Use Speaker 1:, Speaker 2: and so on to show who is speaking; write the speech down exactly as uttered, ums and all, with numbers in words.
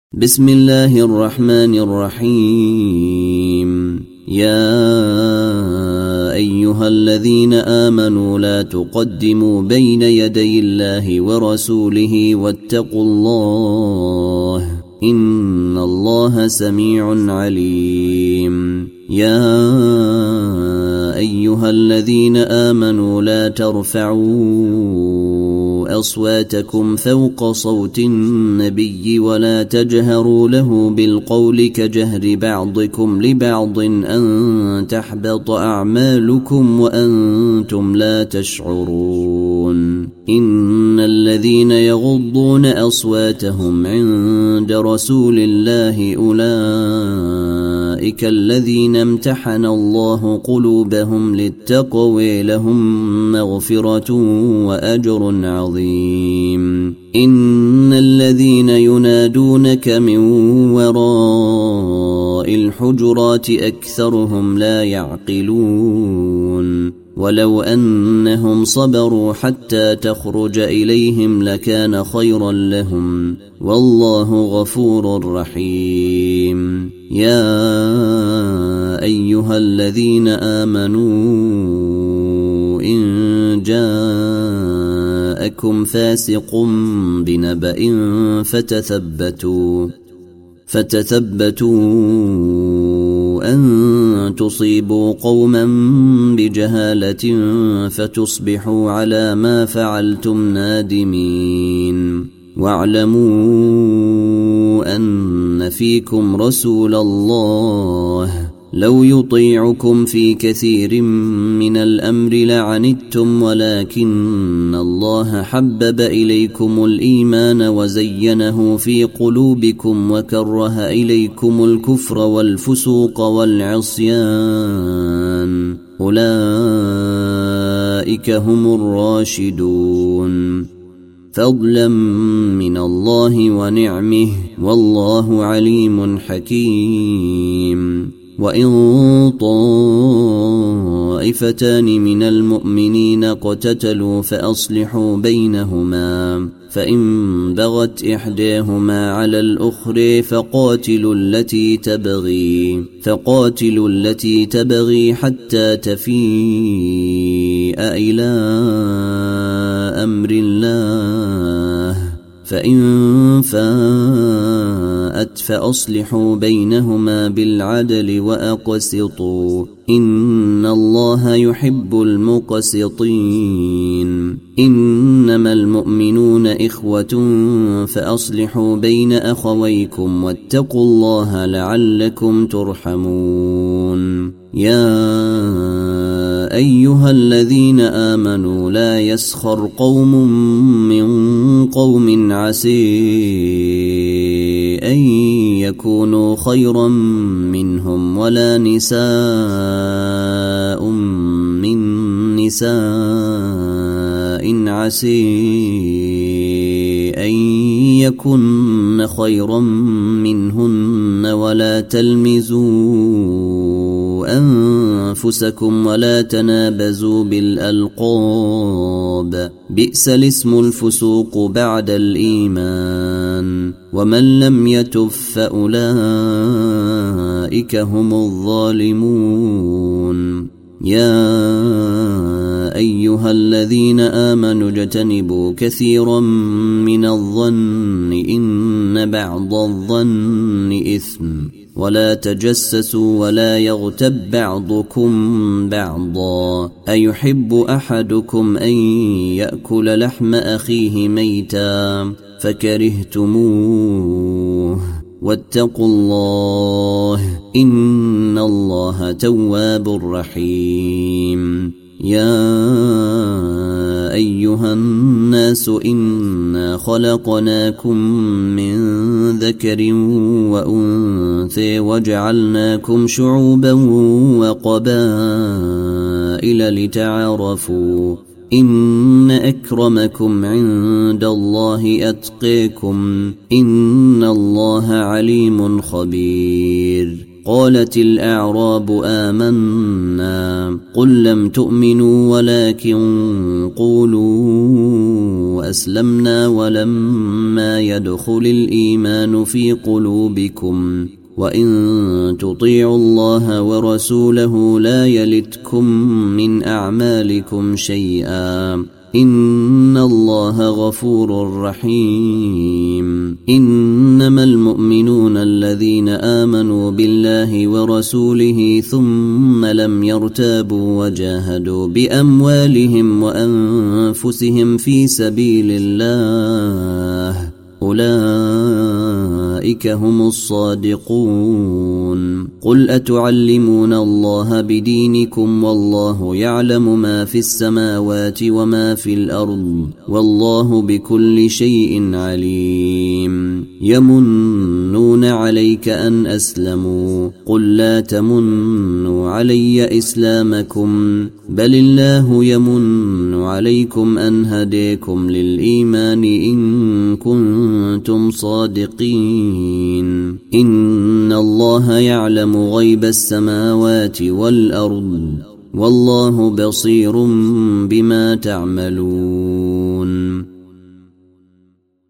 Speaker 1: بسم الله الرحمن الرحيم. يا أيها الذين آمنوا لا تقدموا بين يدي الله ورسوله واتقوا الله إن الله سميع عليم. يا أيها الذين آمنوا لا ترفعوا أصواتكم فوق صوت النبي ولا تجهروا له بالقول كجهر بعضكم لبعض أن تحبط أعمالكم وأنتم لا تشعرون. إن الذين يغضون أصواتهم عند رسول الله أولئك الذين امتحن الله قلوبهم للتقوى لهم مغفرة وأجر عظيم. إن الذين ينادونك من وراء الحجرات أكثرهم لا يعقلون. ولو أنهم صبروا حتى تخرج إليهم لكان خيرا لهم والله غفور رحيم. يا أيها الذين آمنوا إن جاءكم فاسق بنبأ فتثبتوا فتثبتوا أن تصيبوا قوما بجهالة فتصبحوا على ما فعلتم نادمين. واعلموا أن فيكم رسول الله لو يطيعكم في كثير من الأمر لعنتم ولكن الله حبب إليكم الإيمان وزينه في قلوبكم وكره إليكم الكفر والفسوق والعصيان أولئك هم الراشدون فضلا من الله ونعمه والله عليم حكيم. وإن طائفتان من المؤمنين اقتتلوا فأصلحوا بينهما فإن بغت إحداهما على الأخرى فقاتلوا التي تبغي فقاتلوا التي تبغي حتى تفيء إلى أمر الله فإن فاءت فأصلحوا بينهما بالعدل وأقسطوا إن الله يحب المقسطين. إنما المؤمنون إخوة فأصلحوا بين أخويكم واتقوا الله لعلكم ترحمون. يا أيها الذين آمنوا لا يسخر قوم من قوم عسى أن يكونوا خيرا منهم ولا نساء من نساء عسى أن يكن خيرا منهن ولا تلمزوا أنفسكم ولا تنابزوا بالألقاب بئس الاسم الفسوق بعد الإيمان ومن لم يتب فأولئك هم الظالمون. يا أيها الذين آمنوا اجتنبوا كثيرا من الظن إن بعض الظن إثم ولا تجسسوا ولا يغتب بعضكم بعضا أيحب أحدكم أن يأكل لحم أخيه ميتا فكرهتموه واتقوا الله إن الله تواب رحيم. يا أيها الناس إنا خلقناكم من ذكر وأنثى وجعلناكم شعوبا وقبائل لتعارفوا إن أكرمكم عند الله أتقاكم إن الله عليم خبير. قالت الأعراب آمنا قل لم تؤمنوا ولكن قولوا أسلمنا ولما يدخل الإيمان في قلوبكم وإن تطيعوا الله ورسوله لا يلتكم من أعمالكم شيئا إن الله غفور رحيم. إنما المؤمنون الذين آمنوا بالله ورسوله ثم لم يرتابوا وجاهدوا بأموالهم وأنفسهم في سبيل الله أولئك هم الصادقون. قل أتعلمون الله بدينكم والله يعلم ما في السماوات وما في الأرض والله بكل شيء عليم. يمنون عليك أن أسلموا قل لا تمنوا علي إسلامكم بل الله يمن عليكم أن هديكم للإيمان إن كنتم صادقين. إن الله يعلم غيب السماوات والأرض والله بصير بما تعملون.